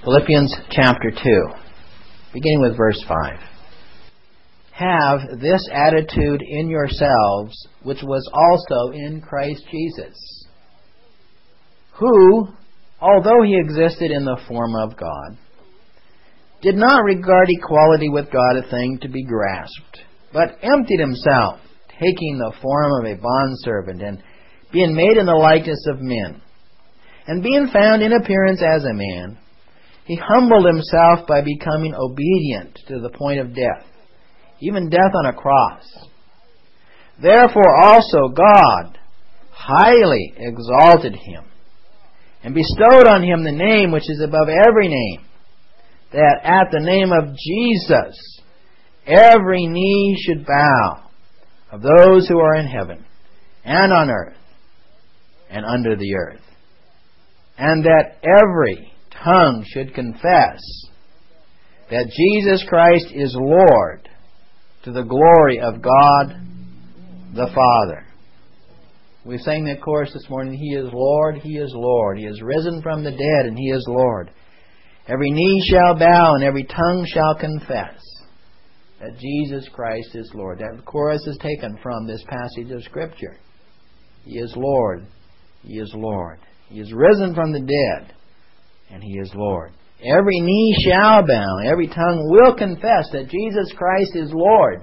Philippians chapter 2, beginning with verse 5. Have this attitude in yourselves, which was also in Christ Jesus, who, although he existed in the form of God, did not regard equality with God a thing to be grasped, but emptied himself, taking the form of a bondservant, and being made in the likeness of men. And being found in appearance as a man, he humbled himself by becoming obedient to the point of death, even death on a cross. Therefore also God highly exalted him, and bestowed on him the name which is above every name, that at the name of Jesus every knee should bow, of those who are in heaven, and on earth, and under the earth, and that every tongue should confess that Jesus Christ is Lord, to the glory of God the Father. We sang that chorus this morning, He is Lord, He is Lord. He is risen from the dead, and He is Lord. Every knee shall bow, and every tongue shall confess that Jesus Christ is Lord. That chorus is taken from this passage of Scripture. He is Lord, He is Lord. He is risen from the dead, and He is Lord. Every knee shall bow, every tongue will confess that Jesus Christ is Lord.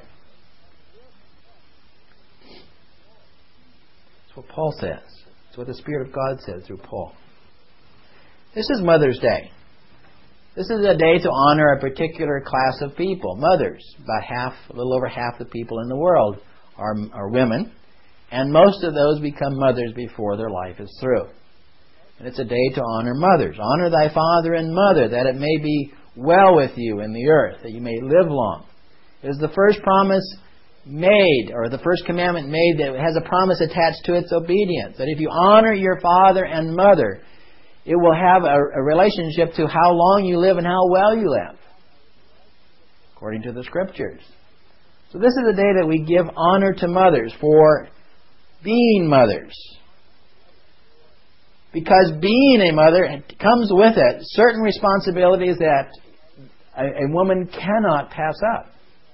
That's what Paul says. That's what the Spirit of God says through Paul. This is Mother's Day. This is a day to honor a particular class of people, mothers. About a little over half the people in the world are women, and most of those become mothers before their life is through. And it's a day to honor mothers. Honor thy father and mother, that it may be well with you in the earth, that you may live long. It is the first promise made, or the first commandment made, that has a promise attached to its obedience. That if you honor your father and mother, it will have a relationship to how long you live and how well you live, according to the Scriptures. So this is a day that we give honor to mothers for being mothers. Because being a mother comes with it certain responsibilities that a woman cannot pass up.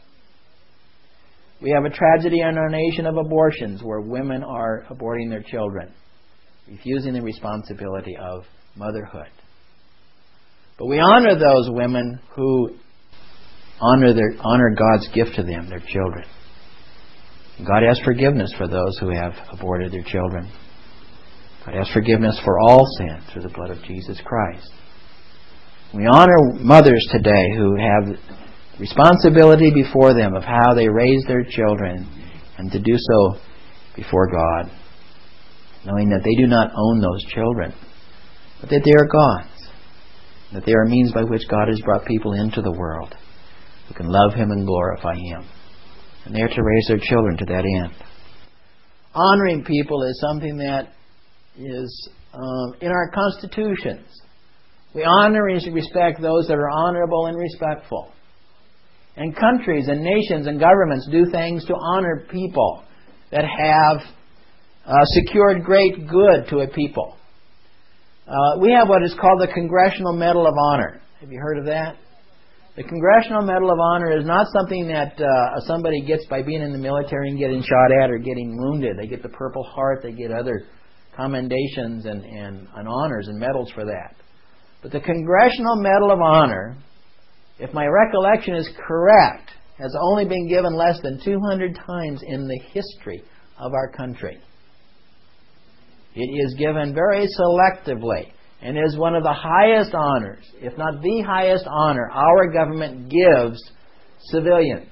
We have a tragedy in our nation of abortions where women are aborting their children, refusing the responsibility of motherhood. But we honor those women who honor God's gift to them, their children. God has forgiveness for those who have aborted their children. God has forgiveness for all sin through the blood of Jesus Christ. We honor mothers today who have responsibility before them of how they raise their children, and to do so before God, knowing that they do not own those children, but that they are God's, that they are a means by which God has brought people into the world who can love Him and glorify Him. And they are to raise their children to that end. Honoring people is something that is in our constitutions. We honor and respect those that are honorable and respectful. And countries and nations and governments do things to honor people that have secured great good to a people. We have what is called the Congressional Medal of Honor. Have you heard of that? The Congressional Medal of Honor is not something that somebody gets by being in the military and getting shot at or getting wounded. They get the Purple Heart, they get other commendations and honors and medals for that. But the Congressional Medal of Honor, if my recollection is correct, has only been given less than 200 times in the history of our country. It is given very selectively and is one of the highest honors, if not the highest honor, our government gives civilians.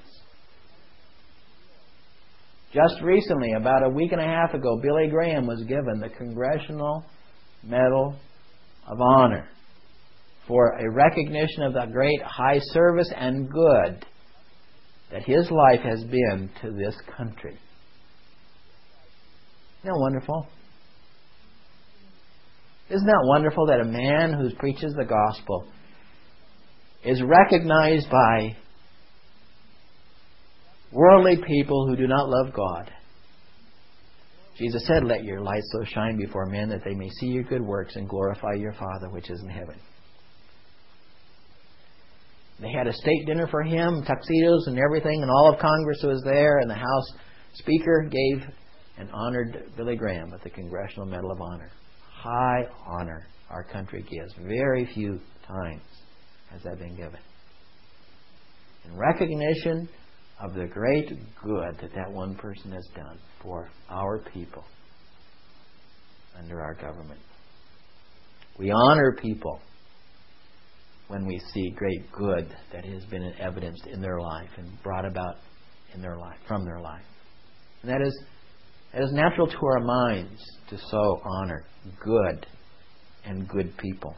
Just recently, about a week and a half ago, Billy Graham was given the Congressional Medal of Honor for a recognition of the great high service and good that his life has been to this country. Isn't that wonderful? Isn't that wonderful that a man who preaches the gospel is recognized by worldly people who do not love God? Jesus said, "Let your light so shine before men that they may see your good works and glorify your Father which is in heaven." They had a state dinner for him, tuxedos and everything, and all of Congress was there, and the House Speaker gave and honored Billy Graham with the Congressional Medal of Honor. High honor our country gives. Very few times has that been given. In recognition of the great good that one person has done for our people under our government. We honor people when we see great good that has been evidenced in their life and brought about in their life, from their life. And that is natural to our minds to so honor good and good people.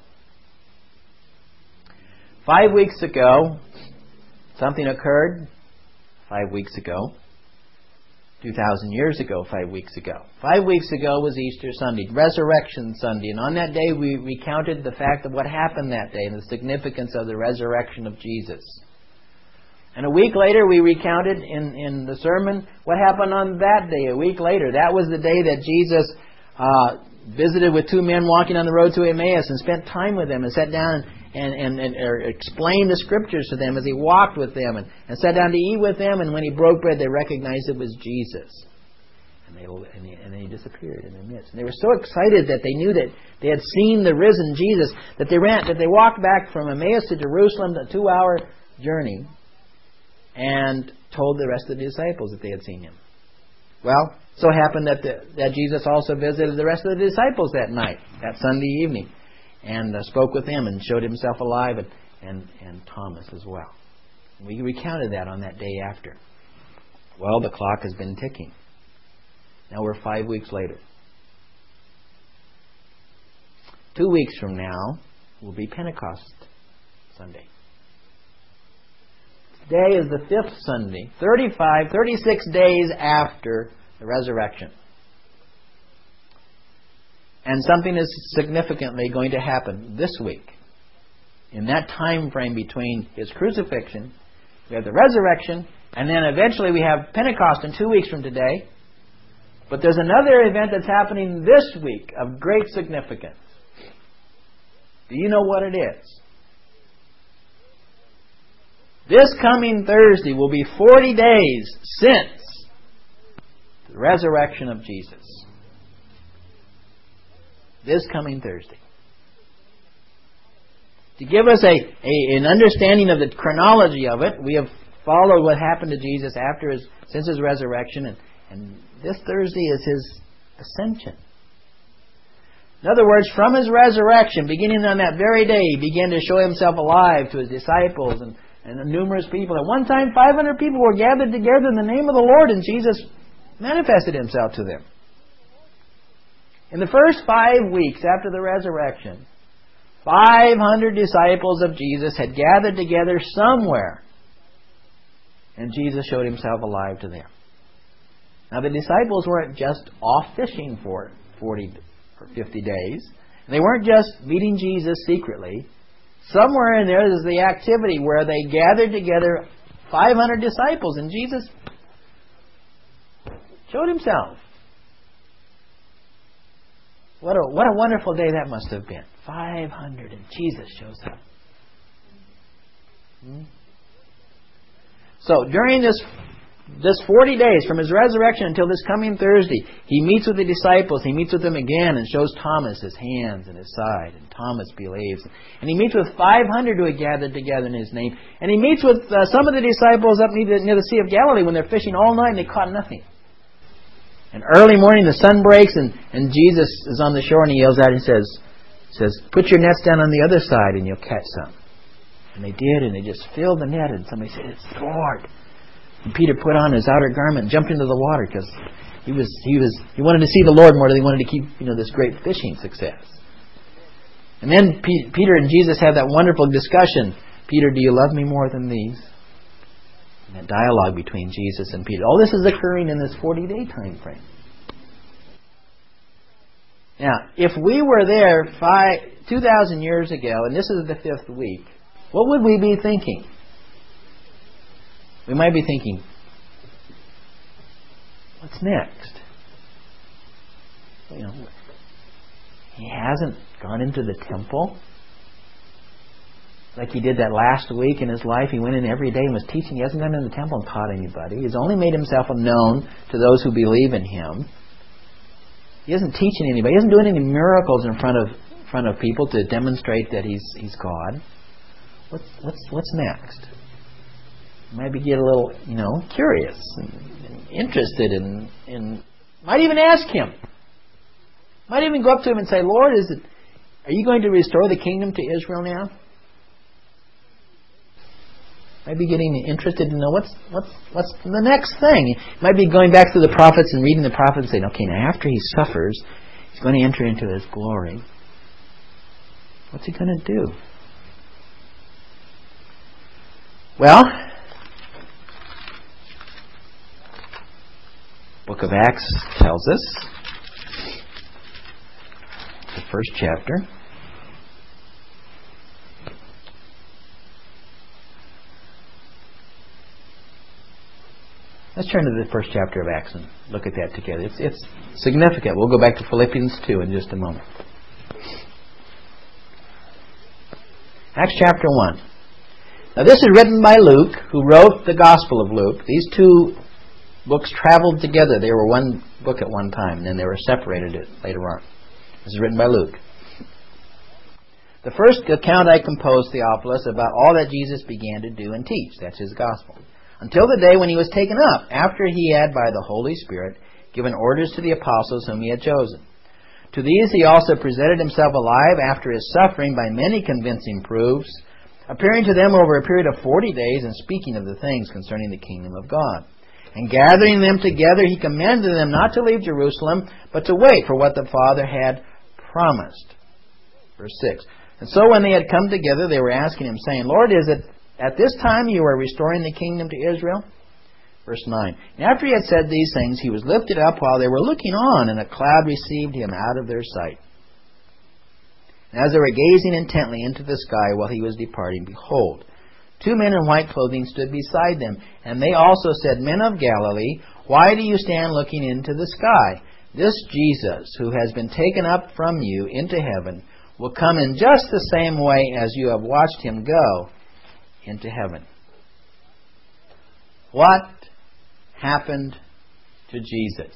5 weeks ago, something occurred. 5 weeks ago. 2,000 years ago, 5 weeks ago. 5 weeks ago was Easter Sunday, Resurrection Sunday. And on that day we recounted the fact of what happened that day and the significance of the resurrection of Jesus. And a week later we recounted in the sermon what happened on that day, a week later. That was the day that Jesus visited with two men walking on the road to Emmaus and spent time with them and sat down and explained the Scriptures to them as he walked with them and sat down to eat with them. And when he broke bread, they recognized it was Jesus. And then he disappeared in their midst. And they were so excited that they knew that they had seen the risen Jesus that they walked back from Emmaus to Jerusalem, a 2-hour journey, and told the rest of the disciples that they had seen him. Well, so happened that Jesus also visited the rest of the disciples that night, that Sunday evening, and spoke with them and showed himself alive, and Thomas as well. We recounted that on that day after. Well, the clock has been ticking. Now we're 5 weeks later. 2 weeks from now will be Pentecost Sunday. Today is the 5th Sunday, 36 days after the resurrection. And something is significantly going to happen this week. In that time frame between his crucifixion, we have the resurrection, and then eventually we have Pentecost in 2 weeks from today. But there's another event that's happening this week of great significance. Do you know what it is? This coming Thursday will be 40 days since the resurrection of Jesus. This coming Thursday. To give us an understanding of the chronology of it, we have followed what happened to Jesus since his resurrection, and this Thursday is his ascension. In other words, from his resurrection, beginning on that very day, he began to show himself alive to his disciples and numerous people. At one time, 500 people were gathered together in the name of the Lord, and Jesus manifested himself to them. In the first 5 weeks after the resurrection, 500 disciples of Jesus had gathered together somewhere, and Jesus showed himself alive to them. Now, the disciples weren't just off fishing for 40 or 50 days. They weren't just meeting Jesus secretly. Somewhere in there is the activity where they gathered together 500 disciples, and Jesus showed himself. What a wonderful day that must have been. 500 and Jesus shows up. So during this 40 days from his resurrection until this coming Thursday, he meets with the disciples. He meets with them again and shows Thomas his hands and his side. And Thomas believes. And he meets with 500 who had gathered together in his name. And he meets with some of the disciples up near the Sea of Galilee when they're fishing all night and they caught nothing. And early morning the sun breaks and Jesus is on the shore and he yells out and says, "Put your nets down on the other side and you'll catch some." And they did, and they just filled the net, and somebody said, "It's the Lord." And Peter put on his outer garment and jumped into the water because he wanted to see the Lord more than he wanted to keep this great fishing success. And then Peter and Jesus have that wonderful discussion. "Peter, do you love me more than these?" And that dialogue between Jesus and Peter. All this is occurring in this 40-day time frame. Now, if we were there 2,000 years ago, and this is the 5th week, what would we be thinking? We might be thinking, what's next? He hasn't gone into the temple. like he did that last week in his life. He went in every day and was teaching. He hasn't gone into the temple and taught anybody. He's only made himself known to those who believe in him. He isn't teaching anybody. He isn't doing any miracles in front of people to demonstrate that he's God. What's next? Maybe get a little, curious and interested in might even ask him. Might even go up to him and say, Lord, are you going to restore the kingdom to Israel now? Might be getting interested to know what's the next thing. He might be going back to the prophets and reading the prophets and saying, okay, now after he suffers, he's going to enter into his glory. What's he going to do? Well, Book of Acts tells us, the first chapter. Let's turn to the first chapter of Acts and look at that together. It's significant. We'll go back to Philippians 2 in just a moment. Acts chapter 1. Now this is written by Luke, who wrote the Gospel of Luke. These two books traveled together. They were one book at one time, and then they were separated later on. This is written by Luke. The first account I composed, Theophilus, about all that Jesus began to do and teach. That's his Gospel. Until the day when he was taken up, after he had, by the Holy Spirit, given orders to the apostles whom he had chosen. To these he also presented himself alive after his suffering by many convincing proofs, appearing to them over a period of 40 days and speaking of the things concerning the kingdom of God. And gathering them together, he commanded them not to leave Jerusalem, but to wait for what the Father had promised. Verse 6. And so when they had come together, they were asking him, saying, Lord, is it at this time you are restoring the kingdom to Israel? Verse 9. And after he had said these things, he was lifted up while they were looking on, and a cloud received him out of their sight. And as they were gazing intently into the sky while he was departing, behold, 2 men in white clothing stood beside them. And they also said, Men of Galilee, why do you stand looking into the sky? This Jesus, who has been taken up from you into heaven, will come in just the same way as you have watched him go into heaven. What happened to Jesus?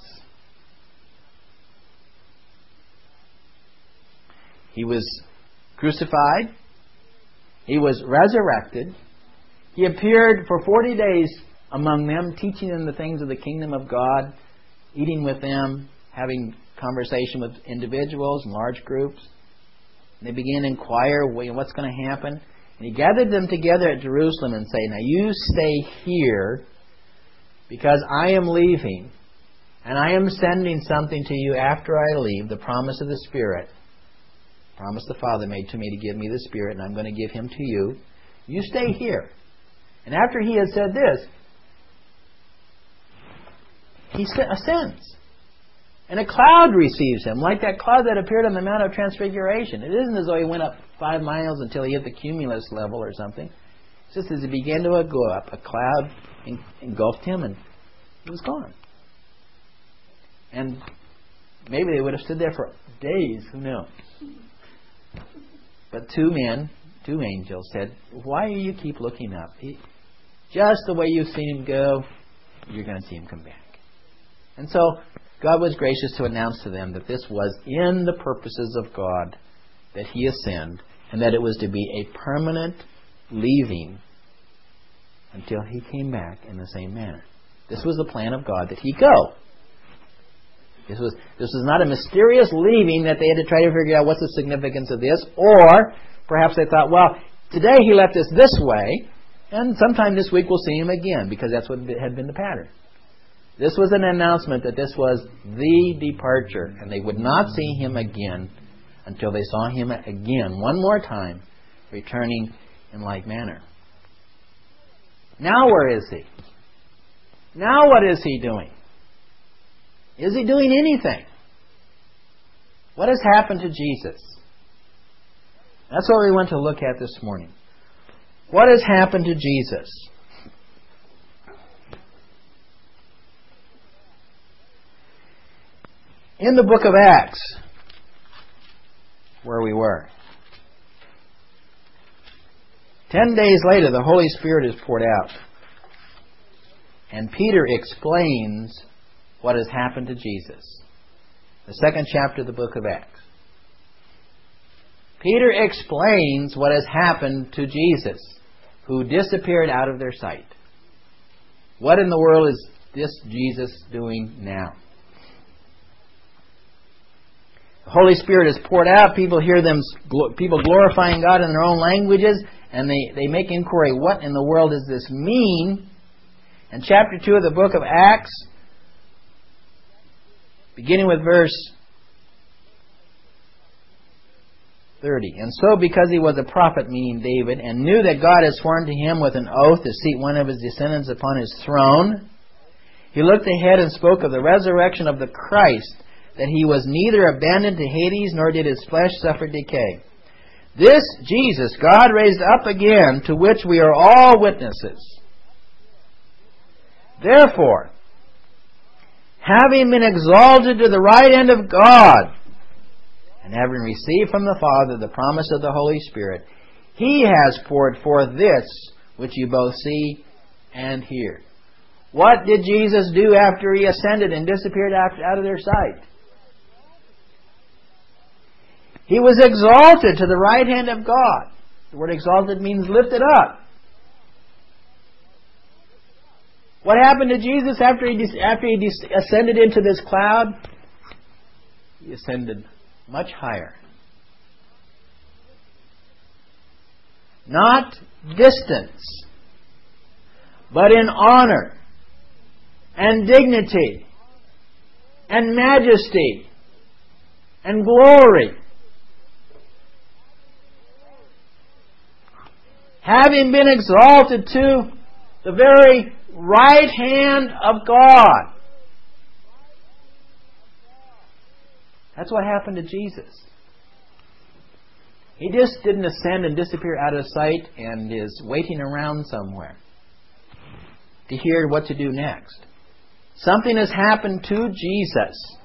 He was crucified. He was resurrected. He appeared for 40 days among them, teaching them the things of the kingdom of God, eating with them, having conversation with individuals and large groups. And they began to inquire, what's going to happen? And he gathered them together at Jerusalem and said, Now you stay here because I am leaving, and I am sending something to you after I leave, the promise of the Spirit. Promise the Father made to me to give me the Spirit, and I'm going to give him to you. You stay here. And after he had said this, he ascends. And a cloud receives him, like that cloud that appeared on the Mount of Transfiguration. It isn't as though he went up 5 miles until he hit the cumulus level or something. It's just as he began to go up, a cloud engulfed him and he was gone. And maybe they would have stood there for days, who knows. But 2 angels said, Why do you keep looking up? Just the way you've seen him go, you're going to see him come back. And so God was gracious to announce to them that this was in the purposes of God that he ascend, and that it was to be a permanent leaving until he came back in the same manner. This was the plan of God, that he go. This was not a mysterious leaving that they had to try to figure out what's the significance of this, or perhaps they thought, well, today he left us this way, and sometime this week we'll see him again, because that's what had been the pattern. This was an announcement that this was the departure, and they would not see him again until they saw him again, one more time, returning in like manner. Now where is he? Now what is he doing? Is he doing anything? What has happened to Jesus? That's what we want to look at this morning. What has happened to Jesus? In the book of Acts, where we were, 10 days later, the Holy Spirit is poured out. And Peter explains what has happened to Jesus. The 2nd chapter of the book of Acts. Peter explains what has happened to Jesus, who disappeared out of their sight. What in the world is this Jesus doing now? The Holy Spirit is poured out. People hear people glorifying God in their own languages, and they make inquiry, what in the world does this mean? And chapter 2 of the book of Acts, beginning with verse 30. And so, because he was a prophet, meaning David, and knew that God had sworn to him with an oath to seat one of his descendants upon his throne, he looked ahead and spoke of the resurrection of the Christ, that he was neither abandoned to Hades, nor did his flesh suffer decay. This Jesus God raised up again, to which we are all witnesses. Therefore, having been exalted to the right hand of God, and having received from the Father the promise of the Holy Spirit, He has poured forth this which you both see and hear. What did Jesus do after He ascended and disappeared out of their sight? He was exalted to the right hand of God. The word exalted means lifted up. What happened to Jesus after he ascended into this cloud? He ascended much higher. Not distance, but in honor and dignity and majesty and glory. Having been exalted to the very right hand of God. That's what happened to Jesus. He just didn't ascend and disappear out of sight and is waiting around somewhere to hear what to do next. Something has happened to Jesus.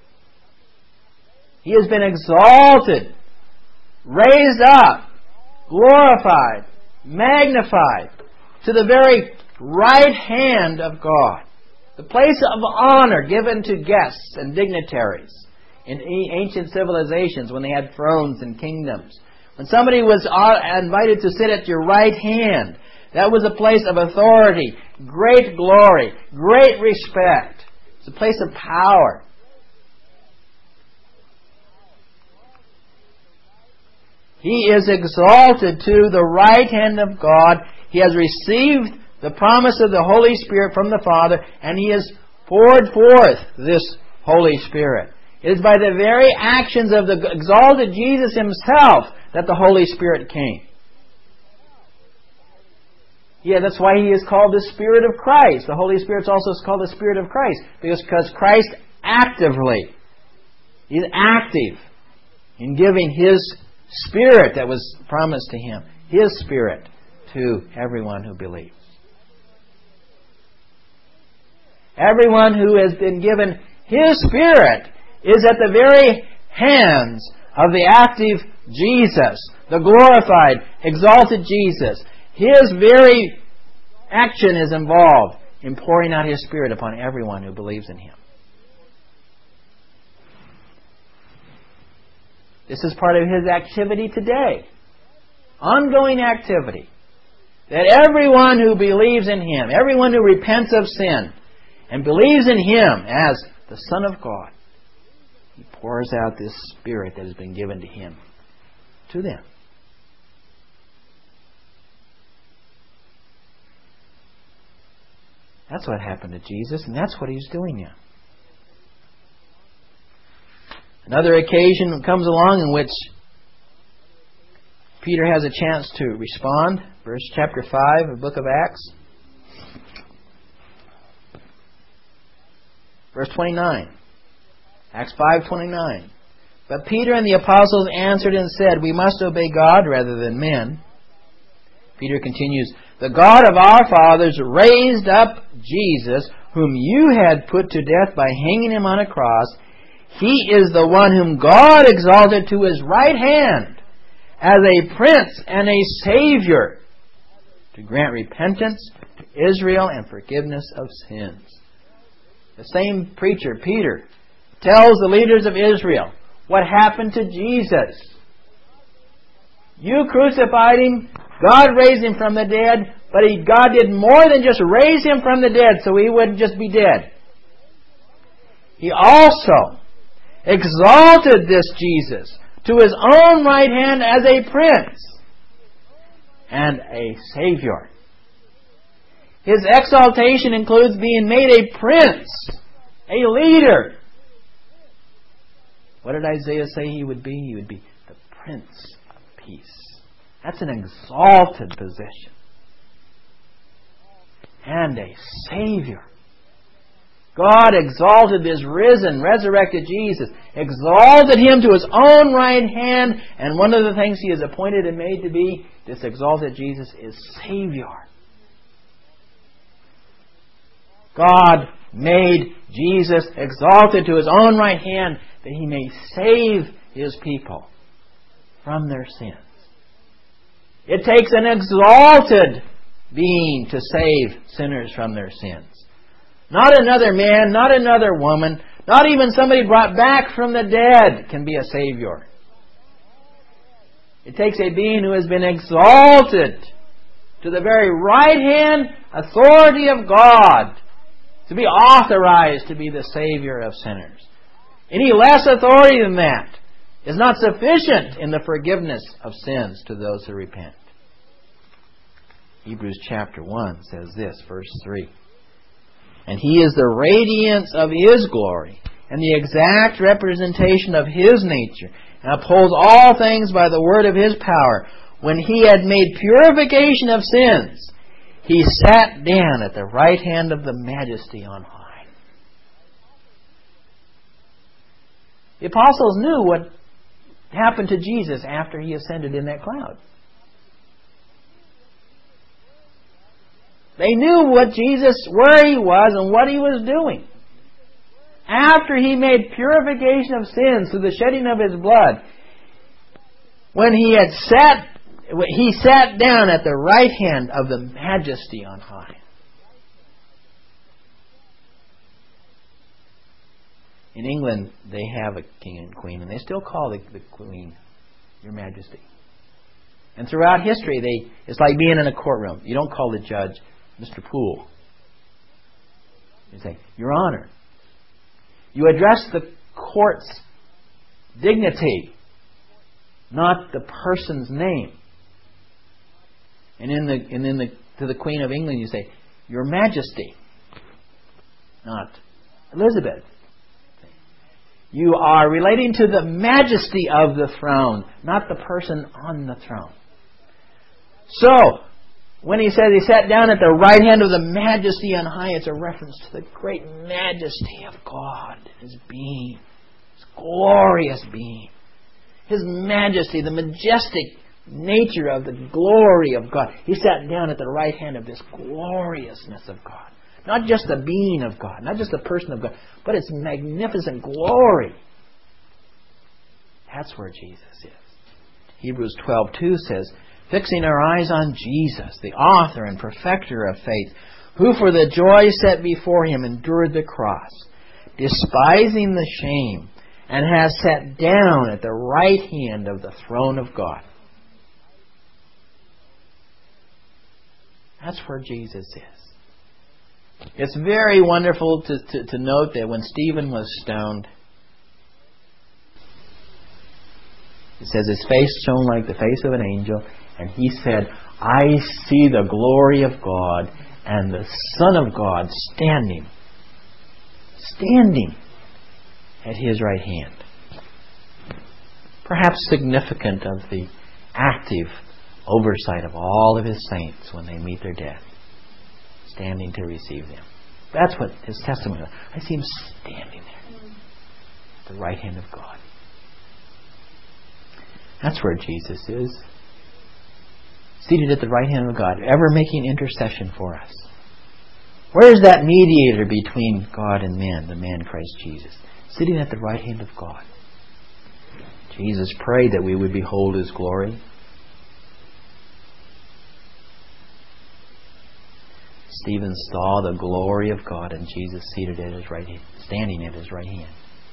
He has been exalted, raised up, glorified, magnified to the very right hand of God. The place of honor given to guests and dignitaries in ancient civilizations when they had thrones and kingdoms. When somebody was invited to sit at your right hand, that was a place of authority, great glory, great respect. It's a place of power. He is exalted to the right hand of God. He has received the promise of the Holy Spirit from the Father, and He has poured forth this Holy Spirit. It is by the very actions of the exalted Jesus Himself that the Holy Spirit came. Yeah, that's why He is called the Spirit of Christ. The Holy Spirit is also called the Spirit of Christ, because Christ actively is active in giving His Spirit that was promised to Him, His Spirit, to everyone who believes. Everyone who has been given His Spirit is at the very hands of the active Jesus, the glorified, exalted Jesus. His very action is involved in pouring out His Spirit upon everyone who believes in Him. This is part of His activity today. Ongoing activity. That everyone who believes in Him, everyone who repents of sin, and believes in Him as the Son of God, He pours out this Spirit that has been given to Him, to them. That's what happened to Jesus, and that's what He's doing now. Another occasion comes along in which Peter has a chance to respond. Verse chapter 5 of the book of Acts. Verse 29. Acts 5:29. But Peter and the apostles answered and said, "We must obey God rather than men." Peter continues, "The God of our fathers raised up Jesus, whom you had put to death by hanging Him on a cross. He is the one whom God exalted to His right hand as a Prince and a Savior, to grant repentance to Israel and forgiveness of sins. The same preacher, Peter, tells the leaders of Israel what happened to Jesus. You crucified Him, God raised Him from the dead, but God did more than just raise Him from the dead so He wouldn't just be dead. He also exalted this Jesus to His own right hand as a prince and a Savior. His exaltation includes being made a prince, a leader. What did Isaiah say He would be? He would be the Prince of Peace. That's an exalted position. And a Savior. God exalted this risen, resurrected Jesus, exalted Him to His own right hand, and one of the things He is appointed and made to be, this exalted Jesus, is Savior. God made Jesus exalted to His own right hand that He may save His people from their sins. It takes an exalted being to save sinners from their sins. Not another man, not another woman, not even somebody brought back from the dead can be a Savior. It takes a being who has been exalted to the very right hand authority of God to be authorized to be the Savior of sinners. Any less authority than that is not sufficient in the forgiveness of sins to those who repent. Hebrews chapter 1 says this, verse 3. And He is the radiance of His glory and the exact representation of His nature, and upholds all things by the word of His power. When He had made purification of sins, He sat down at the right hand of the Majesty on high. The apostles knew what happened to Jesus after He ascended in that cloud. They knew what Jesus, where He was and what He was doing. After He made purification of sins through the shedding of His blood, when He sat down at the right hand of the Majesty on high. In England, they have a king and queen, and they still call the queen Your Majesty. And throughout history, it's like being in a courtroom. You don't call the judge Mr. Poole. You say, Your Honor. You address the court's dignity, not the person's name. And to the Queen of England, you say, Your Majesty, not Elizabeth. You are relating to the majesty of the throne, not the person on the throne. So, when He says He sat down at the right hand of the Majesty on high, it's a reference to the great majesty of God, His being, His glorious being, His majesty, the majestic nature of the glory of God. He sat down at the right hand of this gloriousness of God. Not just the being of God, not just the person of God, but its magnificent glory. That's where Jesus is. Hebrews 12:2 says, fixing our eyes on Jesus, the author and perfecter of faith, who for the joy set before Him endured the cross, despising the shame, and has sat down at the right hand of the throne of God. That's where Jesus is. It's very wonderful to note that when Stephen was stoned, it says his face shone like the face of an angel, and he said, I see the glory of God and the Son of God standing at His right hand. Perhaps significant of the active oversight of all of His saints when they meet their death, standing to receive them. That's what his testimony was. I see Him standing there at the right hand of God. That's where Jesus is. Seated at the right hand of God, ever making intercession for us. Where is that mediator between God and men, the man Christ Jesus? Sitting at the right hand of God. Jesus prayed that we would behold His glory. Stephen saw the glory of God and Jesus seated at His right hand, standing at His right hand.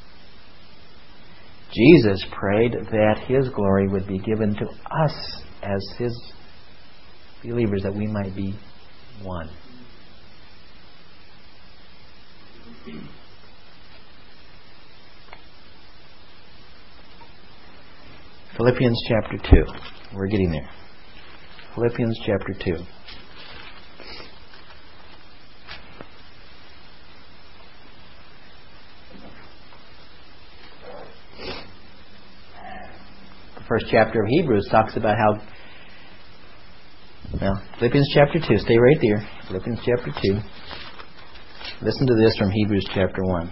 Jesus prayed that His glory would be given to us as His believers, that we might be one. Philippians chapter 2. We're getting there. Philippians chapter 2. The first chapter of Hebrews talks about how... Well, Philippians chapter 2. Stay right there. Philippians chapter 2. Listen to this from Hebrews chapter 1.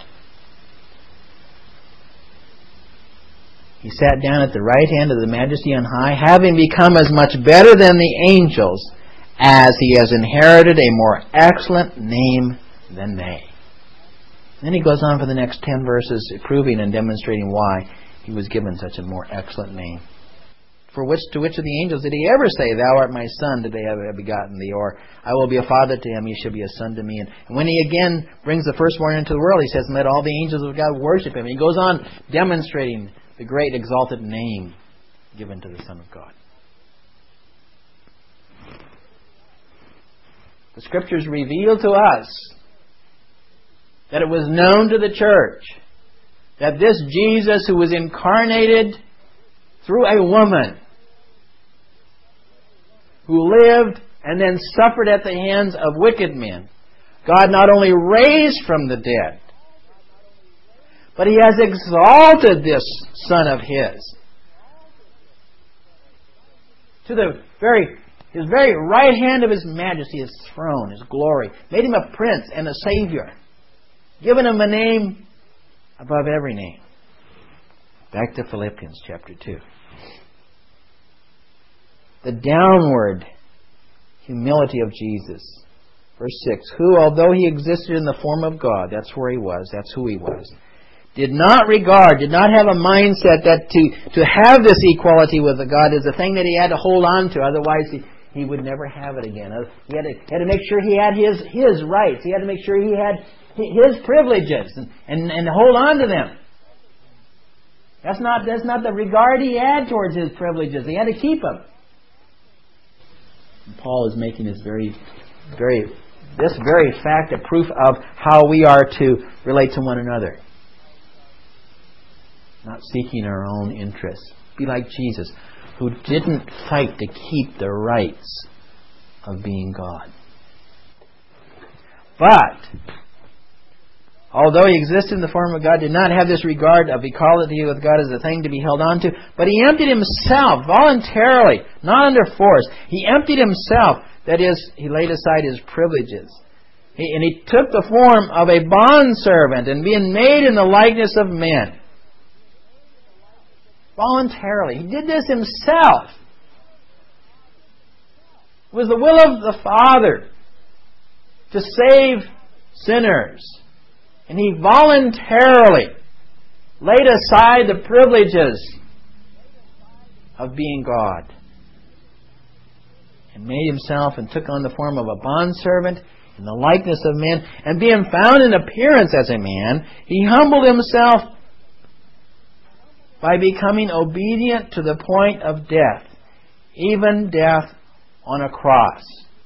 He sat down at the right hand of the Majesty on high, having become as much better than the angels, as He has inherited a more excellent name than they. Then he goes on for the next 10 verses, proving and demonstrating why He was given such a more excellent name. To which of the angels did He ever say, "Thou art my son, today I have begotten thee," or "I will be a father to him, he shall be a son to me"? And when He again brings the firstborn into the world, He says, "And let all the angels of God worship Him." And He goes on demonstrating the great exalted name given to the Son of God. The Scriptures reveal to us that it was known to the church that this Jesus, who was incarnated through a woman, who lived and then suffered at the hands of wicked men, God not only raised from the dead, but He has exalted this Son of His to His very right hand of His majesty, His throne, His glory. Made Him a prince and a savior. Given Him a name above every name. Back to Philippians chapter 2. The downward humility of Jesus. Verse 6. Who, although He existed in the form of God, that's where He was, that's who He was, did not have a mindset that to have this equality with the God is a thing that He had to hold on to. Otherwise, he would never have it again. He had to make sure He had his rights. He had to make sure He had His privileges and hold on to them. That's not the regard He had towards His privileges. He had to keep them. And Paul is making this very fact a proof of how we are to relate to one another. Not seeking our own interests. Be like Jesus, who didn't fight to keep the rights of being God. But, although He existed in the form of God, did not have this regard of equality with God as a thing to be held on to, but He emptied Himself voluntarily, not under force. He emptied Himself, that is, He laid aside His privileges. And He took the form of a bondservant, and being made in the likeness of men. Voluntarily. He did this Himself. It was the will of the Father to save sinners. And He voluntarily laid aside the privileges of being God. And made Himself and took on the form of a bondservant in the likeness of men. And being found in appearance as a man, He humbled Himself by becoming obedient to the point of death, even death on a cross.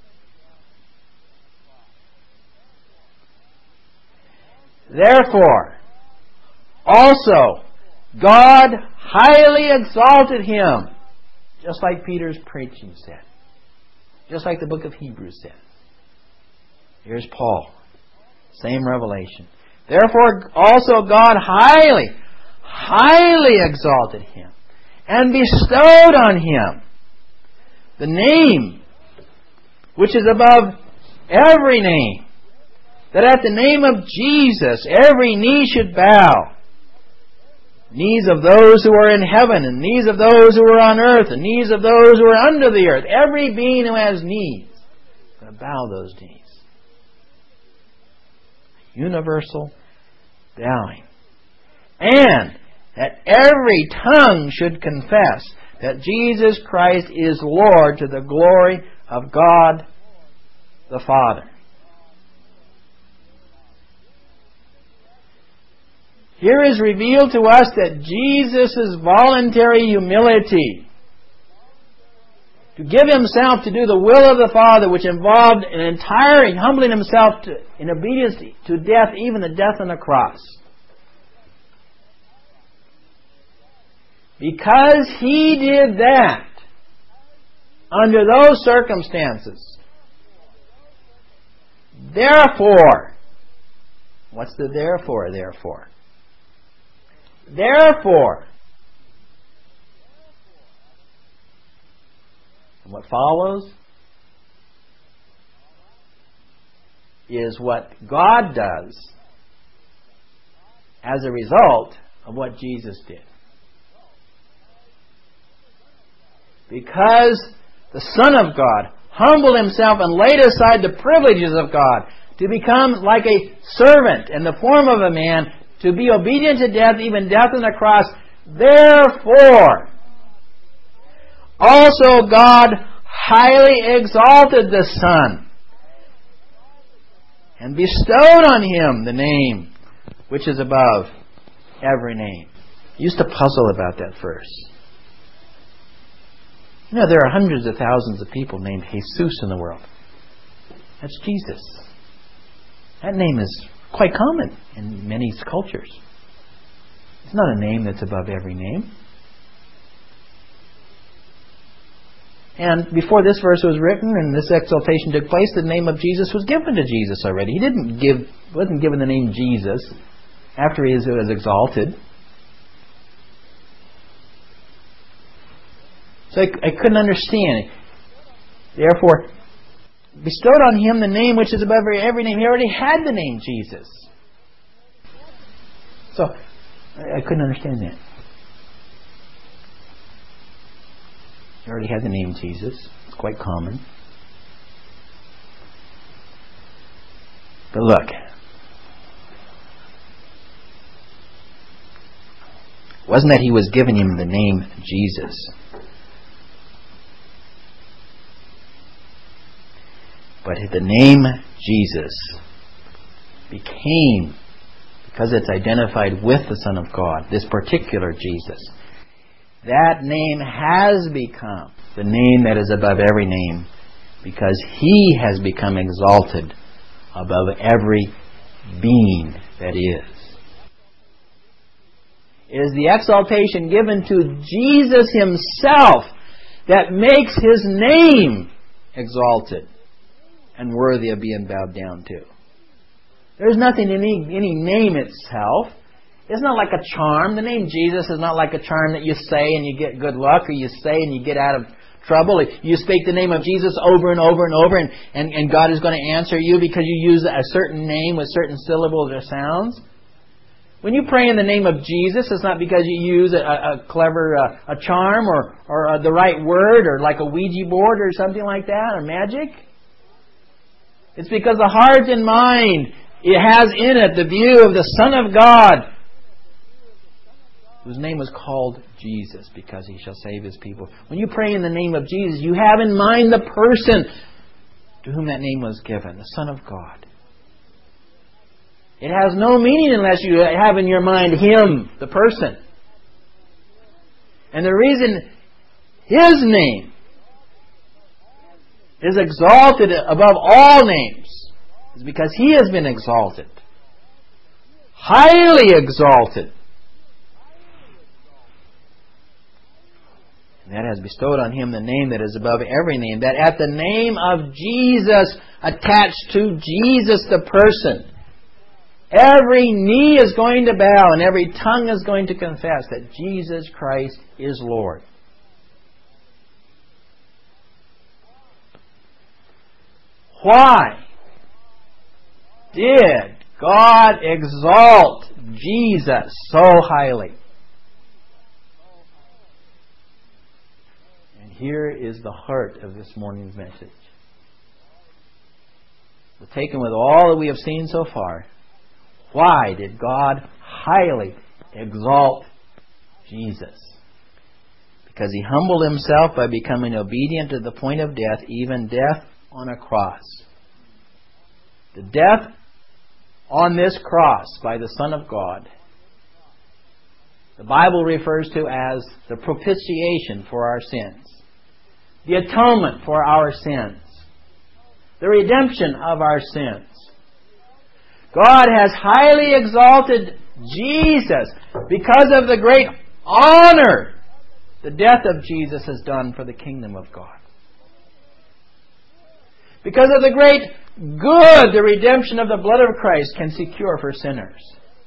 Therefore, also, God highly exalted Him, just like Peter's preaching said, just like the book of Hebrews said. Here's Paul, same revelation. Therefore, also God highly exalted Him and bestowed on Him the name which is above every name, that at the name of Jesus every knee should bow, knees of those who are in heaven, and knees of those who are on earth, and knees of those who are under the earth. Every being who has knees is going to bow those knees. Universal bowing. And that every tongue should confess that Jesus Christ is Lord, to the glory of God the Father. Here is revealed to us that Jesus' voluntary humility to give Himself to do the will of the Father, which involved an entire humbling Himself in obedience to death, even the death on the cross. Because He did that under those circumstances, therefore, what's the therefore? Therefore, and what follows is what God does as a result of what Jesus did. Because the Son of God humbled Himself and laid aside the privileges of God to become like a servant in the form of a man, to be obedient to death, even death on the cross. Therefore, also God highly exalted the Son and bestowed on Him the name which is above every name. I used to puzzle about that verse. You know, there are hundreds of thousands of people named Jesus in the world. That's Jesus. That name is quite common in many cultures. It's not a name that's above every name. And before this verse was written and this exaltation took place, the name of Jesus was given to Jesus already. He wasn't given the name Jesus after He was exalted. So I couldn't understand. Therefore, bestowed on Him the name which is above every name. He already had the name Jesus. So I couldn't understand that. He already had the name Jesus. It's quite common. But look. It wasn't that He was giving Him the name Jesus. But the name Jesus became, because it's identified with the Son of God, this particular Jesus, that name has become the name that is above every name, because He has become exalted above every being that is. It is the exaltation given to Jesus Himself that makes His name exalted and worthy of being bowed down to. There's nothing in any name itself. It's not like a charm. The name Jesus is not like a charm that you say and you get good luck, or you say and you get out of trouble. You speak the name of Jesus over and over and over, and God is going to answer you because you use a certain name with certain syllables or sounds. When you pray in the name of Jesus, it's not because you use a clever a charm or the right word, or like a Ouija board or something like that, or magic. It's because the heart and mind, it has in it the view of the Son of God, whose name was called Jesus, because He shall save His people. When you pray in the name of Jesus, you have in mind the person to whom that name was given, the Son of God. It has no meaning unless you have in your mind Him, the person. And the reason His name is exalted above all names is because He has been exalted. Highly exalted. And that has bestowed on Him the name that is above every name. That at the name of Jesus, attached to Jesus the person, every knee is going to bow and every tongue is going to confess that Jesus Christ is Lord. Why did God exalt Jesus so highly? And here is the heart of this morning's message. Taken with all that we have seen so far, why did God highly exalt Jesus? Because He humbled Himself by becoming obedient to the point of death, even death on a cross. The death on this cross by the Son of God, the Bible refers to as the propitiation for our sins, the atonement for our sins, the redemption of our sins. God has highly exalted Jesus because of the great honor the death of Jesus has done for the kingdom of God. Because of the great good the redemption of the blood of Christ can secure for sinners.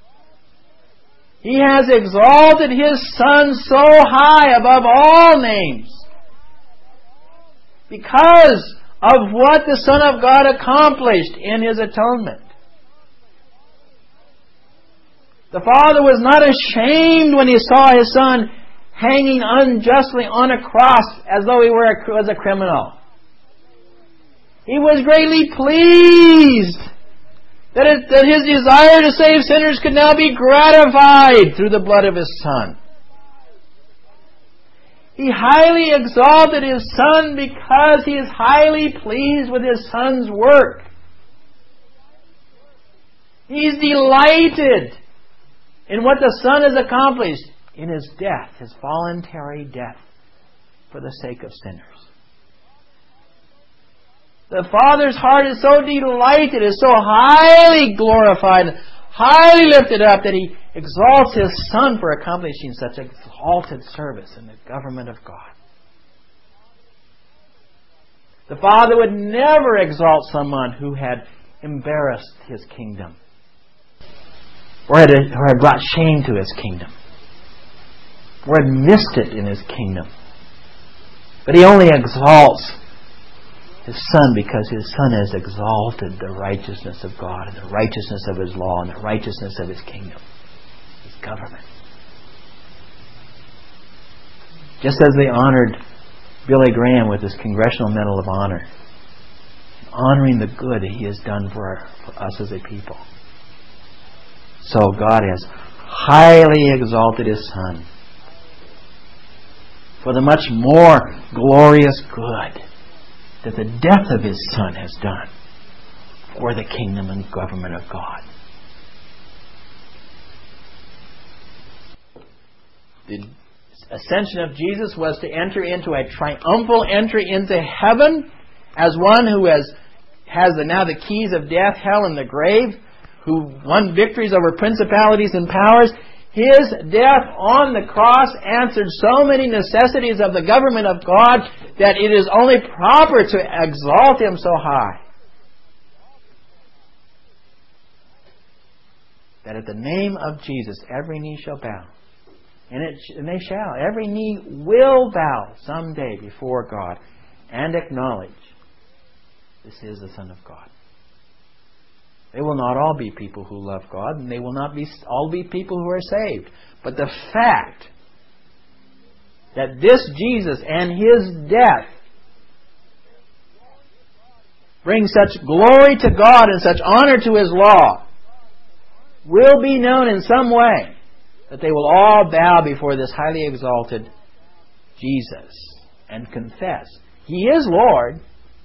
He has exalted His Son so high above all names because of what the Son of God accomplished in His atonement. The Father was not ashamed when He saw His Son hanging unjustly on a cross as though He was a criminal. He was greatly pleased that His desire to save sinners could now be gratified through the blood of His Son. He highly exalted His Son because He is highly pleased with His Son's work. He's delighted in what the Son has accomplished in His death, His voluntary death for the sake of sinners. The Father's heart is so delighted, is so highly glorified, highly lifted up that He exalts His Son for accomplishing such exalted service in the government of God. The Father would never exalt someone who had embarrassed His kingdom or had brought shame to His kingdom or had missed it in His kingdom. But He only exalts His Son because His Son has exalted the righteousness of God and the righteousness of His law and the righteousness of His kingdom, His government. Just as they honored Billy Graham with his Congressional Medal of Honor, honoring the good that he has done for us as a people, so God has highly exalted His Son for the much more glorious good that the death of His Son has done for the kingdom and government of God. The ascension of Jesus was to enter into a triumphal entry into heaven as one who has now the keys of death, hell, and the grave, who won victories over principalities and powers. His death on the cross answered so many necessities of the government of God that it is only proper to exalt Him so high that at the name of Jesus every knee shall bow. And they shall. Every knee will bow someday before God and acknowledge this is the Son of God. They will not all be people who love God, and they will not all be people who are saved. But the fact that this Jesus and His death bring such glory to God and such honor to His law will be known in some way, that they will all bow before this highly exalted Jesus and confess He is Lord.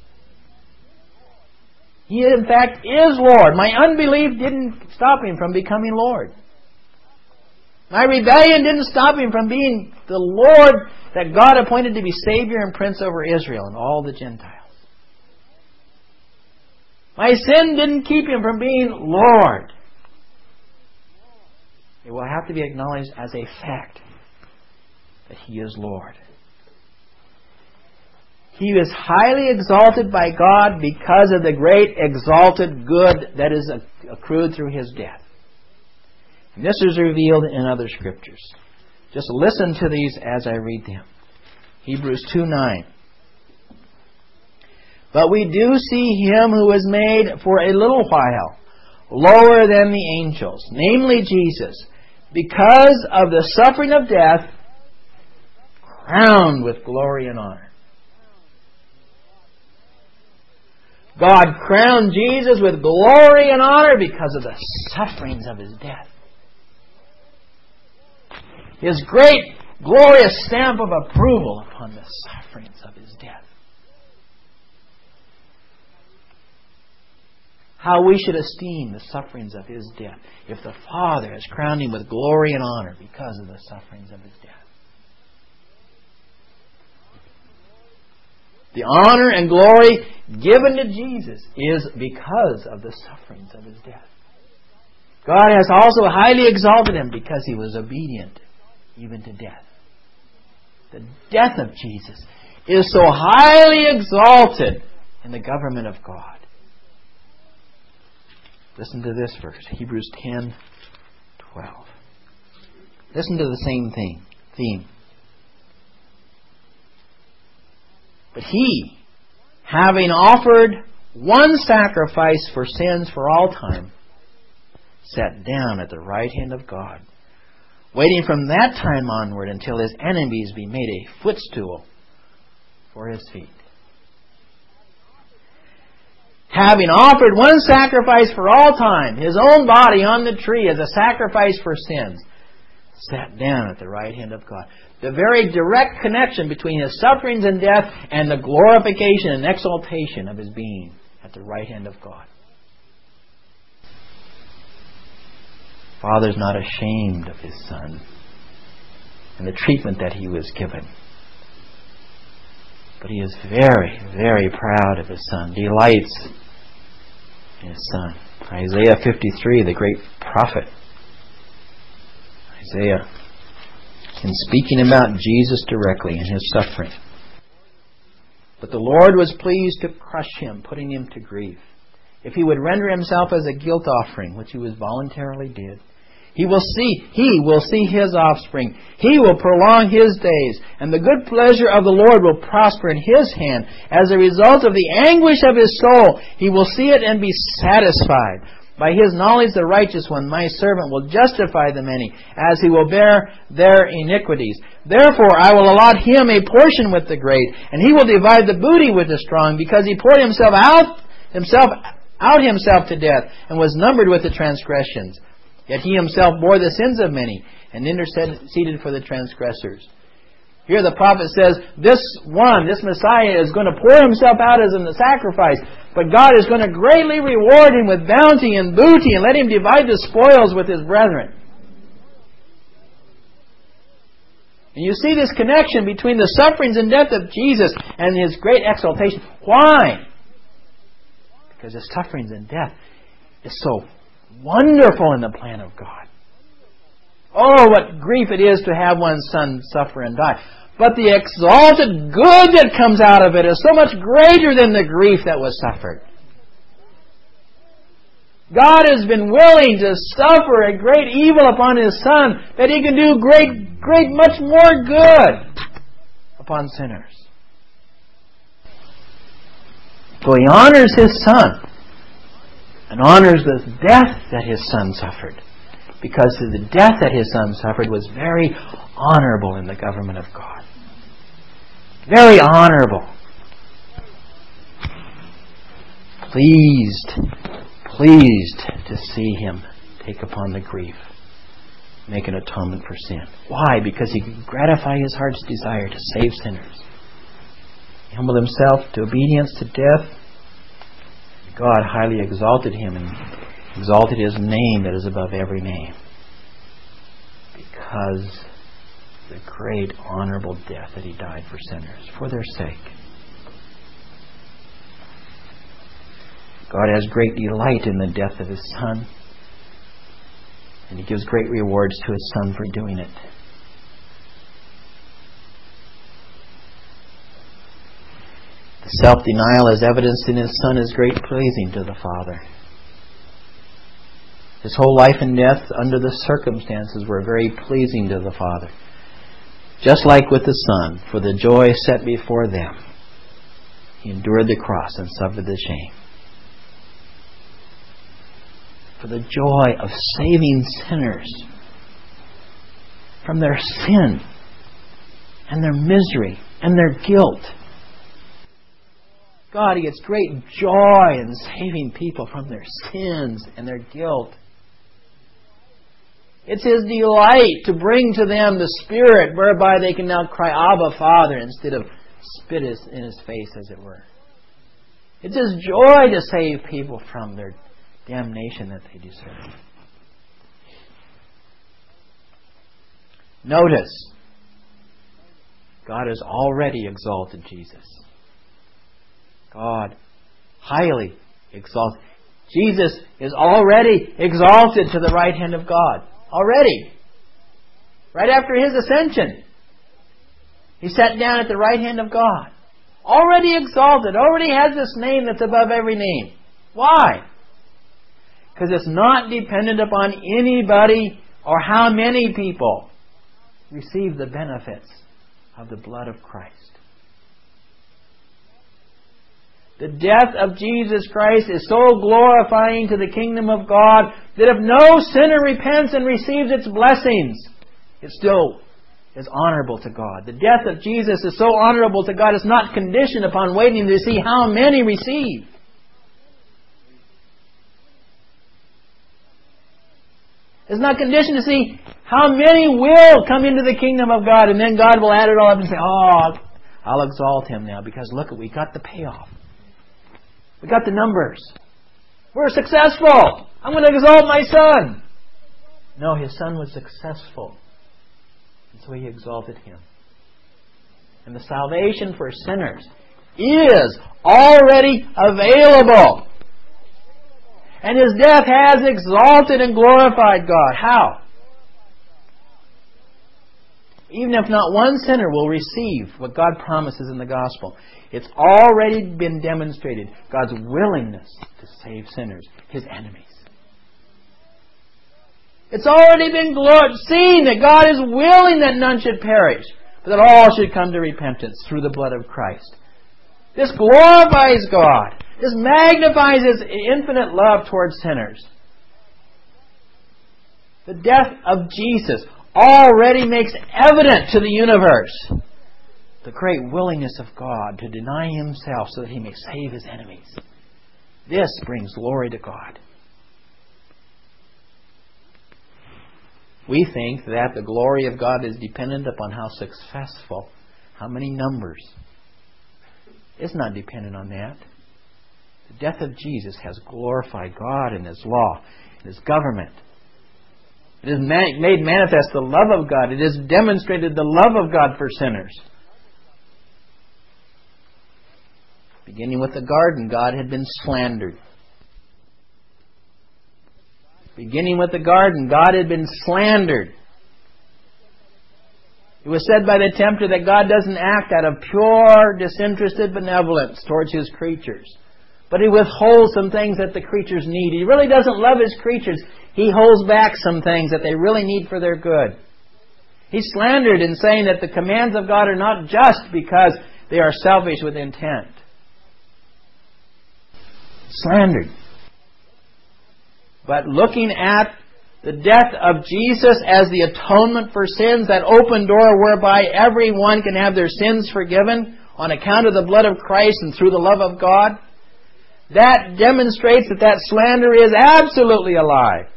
He in fact is Lord. My unbelief didn't stop Him from becoming Lord. My rebellion didn't stop Him from being the Lord that God appointed to be Savior and Prince over Israel and all the Gentiles. My sin didn't keep Him from being Lord. It will have to be acknowledged as a fact that He is Lord. He is highly exalted by God because of the great exalted good that is accrued through His death. And this is revealed in other scriptures. Just listen to these as I read them. Hebrews 2:9. But we do see Him who was made for a little while lower than the angels, namely Jesus, because of the suffering of death, crowned with glory and honor. God crowned Jesus with glory and honor because of the sufferings of His death. His great, glorious stamp of approval upon the sufferings of His death. how we should esteem the sufferings of His death, if the Father has crowned Him with glory and honor because of the sufferings of His death. The honor and glory given to Jesus is because of the sufferings of His death. God has also highly exalted Him because He was obedient even to death. The death of Jesus is so highly exalted in the government of God. Listen to this verse, Hebrews 10:12. Listen to the same theme. But He, having offered one sacrifice for sins for all time, sat down at the right hand of God, waiting from that time onward until His enemies be made a footstool for His feet. Having offered one sacrifice for all time, His own body on the tree as a sacrifice for sins, sat down at the right hand of God. The very direct connection between His sufferings and death and the glorification and exaltation of His being at the right hand of God. Father's not ashamed of His Son and the treatment that He was given. But He is very, very proud of His Son, delights in His Son. Isaiah 53, the great prophet, Isaiah, in speaking about Jesus directly and His suffering. But the Lord was pleased to crush Him, putting Him to grief. If He would render Himself as a guilt offering, which He was voluntarily did, He will see His offspring. He will prolong His days, and the good pleasure of the Lord will prosper in His hand. As a result of the anguish of His soul, He will see it and be satisfied. By His knowledge the righteous one, my servant, will justify the many, as He will bear their iniquities. Therefore I will allot him a portion with the great, and he will divide the booty with the strong, because he poured himself out to death, and was numbered with the transgressions. Yet He Himself bore the sins of many, and interceded for the transgressors. Here the prophet says, this Messiah is going to pour Himself out as in the sacrifice, but God is going to greatly reward Him with bounty and booty, and let Him divide the spoils with His brethren. And you see this connection between the sufferings and death of Jesus and His great exaltation. Why? Because His sufferings and death is so wonderful in the plan of God. Oh, what grief it is to have one's Son suffer and die. But the exalted good that comes out of it is so much greater than the grief that was suffered. God has been willing to suffer a great evil upon His Son, that He can do much more good upon sinners. So He honors His Son and honors the death that His Son suffered, because the death that His Son suffered was very honorable in the government of God. Very honorable. Pleased to see Him take upon the grief, make an atonement for sin. Why? Because He could gratify His heart's desire to save sinners. He humbled Himself to obedience to death. God highly exalted Him and exalted His name that is above every name, because the great honorable death that He died for sinners, for their sake. God has great delight in the death of His Son, and He gives great rewards to His Son for doing it. The self-denial as evidenced in His Son is great pleasing to the Father. His whole life and death under the circumstances were very pleasing to the Father. Just like with the Son, for the joy set before them, He endured the cross and suffered the shame. For the joy of saving sinners from their sin and their misery and their guilt. God, He gets great joy in saving people from their sins and their guilt. It's His delight to bring to them the Spirit whereby they can now cry, Abba, Father, instead of spit in His face, as it were. It's His joy to save people from their damnation that they deserve. Notice, God has already exalted Jesus. God highly exalted. Jesus is already exalted to the right hand of God. Already. Right after His ascension. He sat down at the right hand of God. Already exalted. Already has this name that's above every name. Why? Because it's not dependent upon anybody or how many people receive the benefits of the blood of Christ. The death of Jesus Christ is so glorifying to the kingdom of God that if no sinner repents and receives its blessings, it still is honorable to God. The death of Jesus is so honorable to God, it's not conditioned upon waiting to see how many receive. It's not conditioned to see how many will come into the kingdom of God, and then God will add it all up and say, oh, I'll exalt Him now because look, we got the payoff. We got the numbers. We're successful. I'm going to exalt my Son. No, His Son was successful. And so He exalted Him. And the salvation for sinners is already available. And His death has exalted and glorified God. How? Even if not one sinner will receive what God promises in the gospel, it's already been demonstrated God's willingness to save sinners, His enemies. It's already been seen that God is willing that none should perish, but that all should come to repentance through the blood of Christ. This glorifies God. This magnifies His infinite love towards sinners. The death of Jesus already makes evident to the universe the great willingness of God to deny Himself so that He may save His enemies. This brings glory to God. We think that the glory of God is dependent upon how successful, how many numbers. It's not dependent on that. The death of Jesus has glorified God in His law, in His government. It has made manifest the love of God. It has demonstrated the love of God for sinners. Beginning with the garden, God had been slandered. Beginning with the garden, God had been slandered. It was said by the tempter that God doesn't act out of pure, disinterested benevolence towards His creatures. But He withholds some things that the creatures need. He really doesn't love His creatures. He holds back some things that they really need for their good. He's slandered in saying that the commands of God are not just because they are selfish with intent. Slandered. But looking at the death of Jesus as the atonement for sins, that open door whereby everyone can have their sins forgiven on account of the blood of Christ and through the love of God, that demonstrates that that slander is absolutely a lie.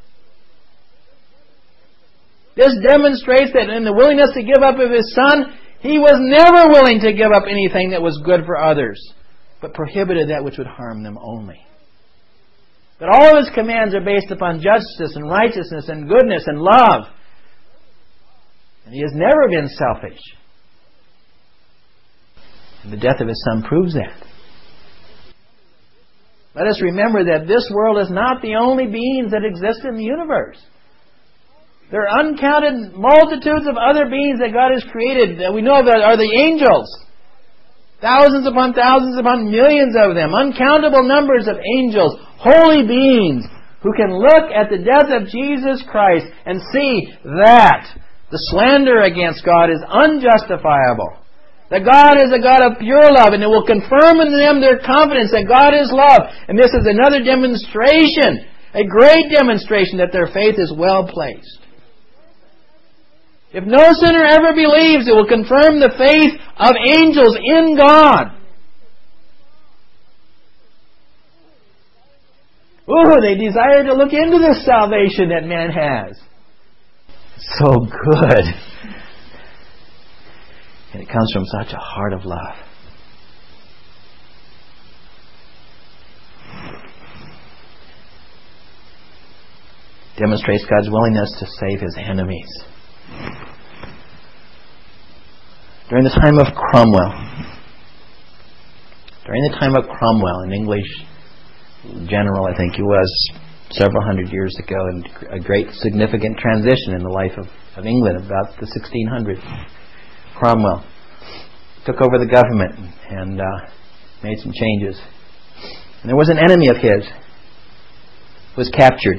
This demonstrates that in the willingness to give up of His Son, He was never willing to give up anything that was good for others, but prohibited that which would harm them only. That all of His commands are based upon justice and righteousness and goodness and love. And He has never been selfish. And the death of His Son proves that. Let us remember that this world is not the only beings that exist in the universe. There are uncounted multitudes of other beings that God has created that we know of are the angels. Thousands upon millions of them. Uncountable numbers of angels. Holy beings who can look at the death of Jesus Christ and see that the slander against God is unjustifiable. That God is a God of pure love, and it will confirm in them their confidence that God is love. And this is another demonstration, a great demonstration that their faith is well placed. If no sinner ever believes, it will confirm the faith of angels in God. Ooh, they desire to look into this salvation that man has. So good. And it comes from such a heart of love. demonstrates God's willingness to save His enemies. During the time of Cromwell, an English general, I think he was, several hundred years ago, and a great significant transition in the life of England about the 1600s. Cromwell took over the government and made some changes. And there was an enemy of his who was captured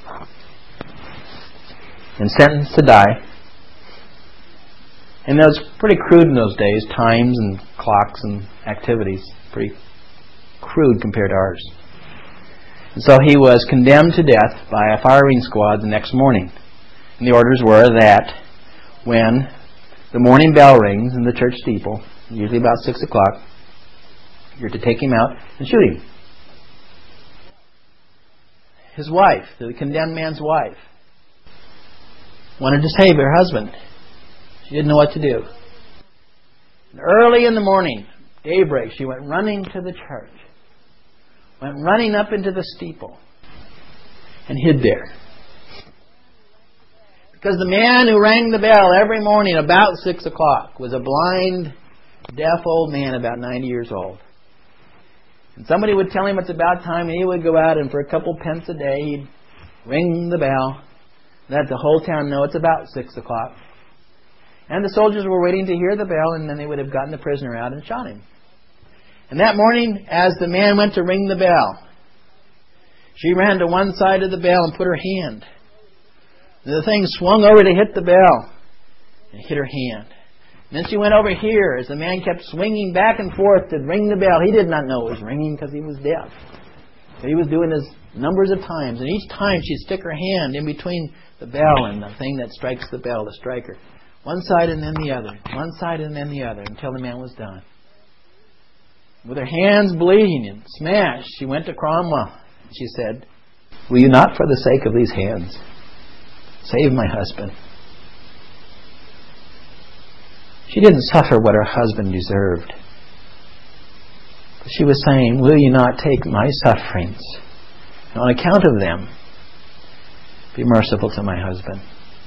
and sentenced to die. And that was pretty crude in those days, times and clocks and activities. Pretty crude compared to ours. And so he was condemned to death by a firing squad the next morning. And the orders were that when the morning bell rings in the church steeple, usually about 6 o'clock, you're to take him out and shoot him. His wife, the condemned man's wife, wanted to save her husband. She didn't know what to do. And early in the morning, daybreak, she went running to the church. Went running up into the steeple and hid there. Because the man who rang the bell every morning about 6 o'clock was a blind, deaf old man about 90 years old. And somebody would tell him it's about time, and he would go out, and for a couple pence a day, he'd ring the bell, let the whole town know it's about 6 o'clock. And the soldiers were waiting to hear the bell, and then they would have gotten the prisoner out and shot him. And that morning, as the man went to ring the bell, she ran to one side of the bell and put her hand. And the thing swung over to hit the bell and hit her hand. And then she went over here as the man kept swinging back and forth to ring the bell. He did not know it was ringing because he was deaf. So he was doing this numbers of times. And each time she'd stick her hand in between the bell and the thing that strikes the bell, the striker. One side and then the other. One side and then the other until the man was done. With her hands bleeding and smashed, she went to Cromwell. She said, "Will you not, for the sake of these hands, save my husband?" She didn't suffer what her husband deserved. But she was saying, "Will you not take my sufferings, and on account of them, be merciful to my husband?"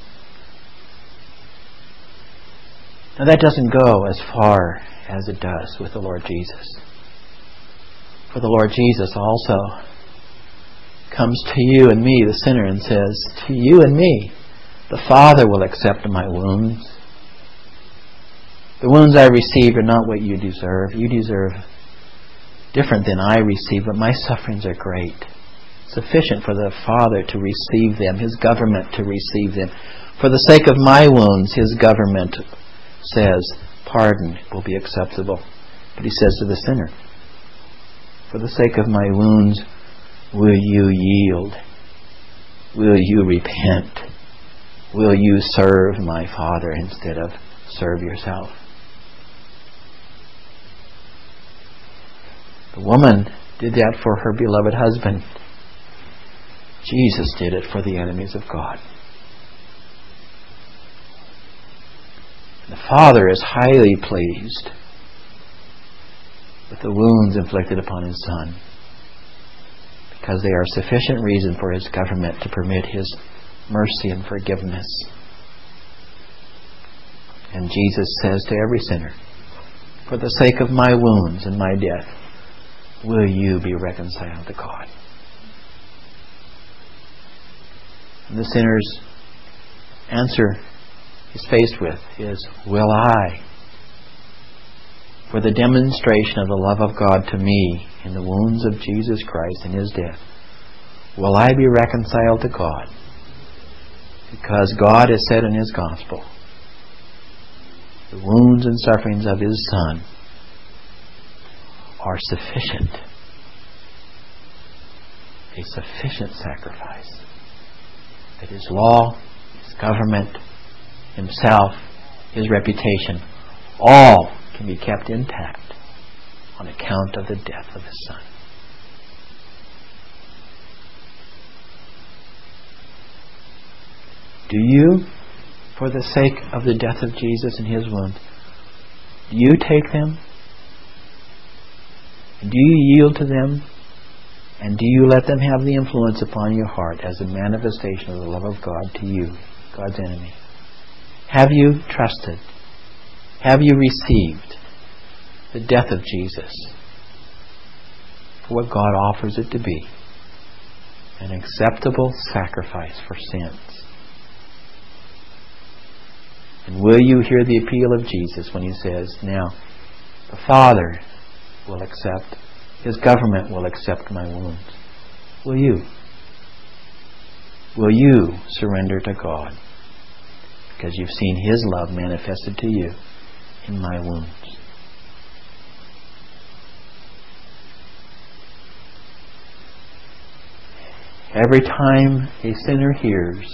Now that doesn't go as far as it does with the Lord Jesus. For the Lord Jesus also comes to you and me, the sinner, and says, "To you and me, the Father will accept my wounds. The wounds I received are not what you deserve. You deserve different than I receive, but my sufferings are great, sufficient for the Father to receive them, His government to receive them. For the sake of my wounds, His government says, pardon will be acceptable." But He says to the sinner, "For the sake of my wounds, will you yield? Will you repent? Will you serve my Father instead of serve yourself?" The woman did that for her beloved husband. Jesus did it for the enemies of God. The Father is highly pleased with the wounds inflicted upon His Son, because they are sufficient reason for His government to permit His mercy and forgiveness. And Jesus says to every sinner, "For the sake of my wounds and my death, will you be reconciled to God?" And the sinner's answer he's faced with is, "Will I?" For the demonstration of the love of God to me in the wounds of Jesus Christ and His death, will I be reconciled to God? Because God has said in His gospel, the wounds and sufferings of His Son are sufficient. A sufficient sacrifice. That His law, His government, Himself, His reputation, all can be kept intact on account of the death of His Son. Do you, for the sake of the death of Jesus and His wounds, do you take them? Do you yield to them And do you let them have the influence upon your heart as a manifestation of the love of God to you, God's enemy? Have you trusted? Have you received the death of Jesus for what God offers it to be? An acceptable sacrifice for sins. And will you hear the appeal of Jesus when He says, now, the Father will accept, His government will accept my wounds. Will you? Will you surrender to God? Because you've seen His love manifested to you in my wounds. Every time a sinner hears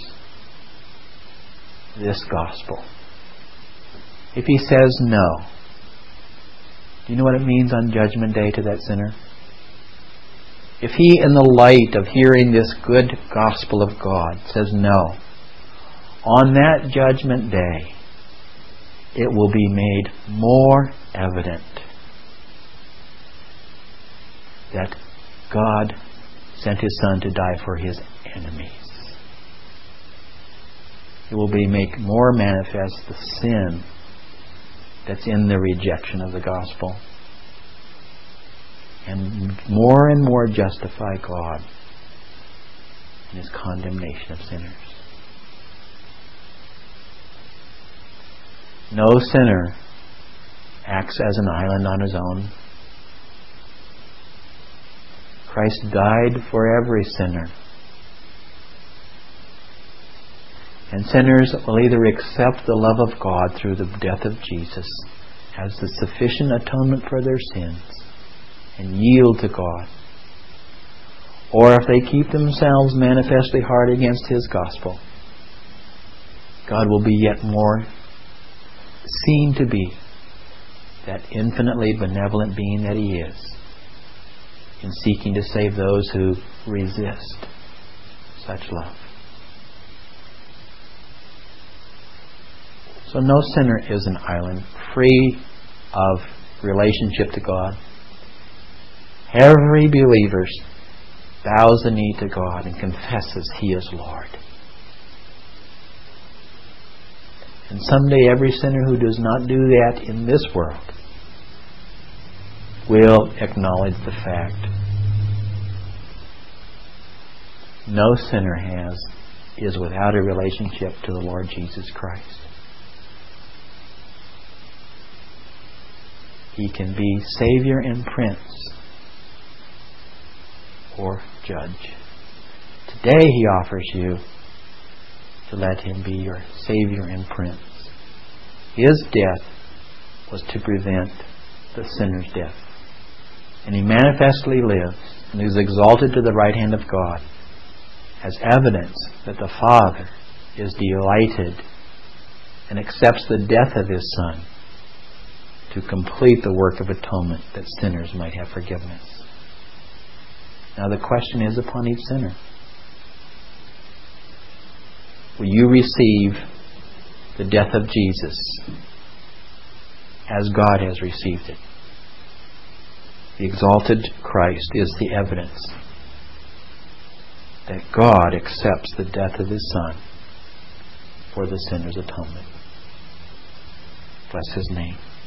this gospel, if he says no, do you know what it means on Judgment Day to that sinner? If he, in the light of hearing this good gospel of God, says no, on that Judgment Day, it will be made more evident that God sent His Son to die for His enemies. It will be make more manifest the sin that's in the rejection of the gospel, and more justify God in His condemnation of sinners. No sinner acts as an island on his own. Christ died for every sinner. And sinners will either accept the love of God through the death of Jesus as the sufficient atonement for their sins and yield to God, or if they keep themselves manifestly hard against His gospel, God will be yet more seen to be that infinitely benevolent being that He is in seeking to save those who resist such love. So no sinner is an island free of relationship to God. Every believer bows the knee to God and confesses He is Lord. And someday every sinner who does not do that in this world will acknowledge the fact no sinner is without a relationship to the Lord Jesus Christ. He can be Savior and Prince or Judge. Today He offers you to let Him be your Savior and Prince. His death was to prevent the sinner's death. And He manifestly lives and is exalted to the right hand of God as evidence that the Father is delighted and accepts the death of His Son to complete the work of atonement that sinners might have forgiveness. Now the question is upon each sinner. Will you receive the death of Jesus as God has received it? The exalted Christ is the evidence that God accepts the death of His Son for the sinner's atonement. Bless His name.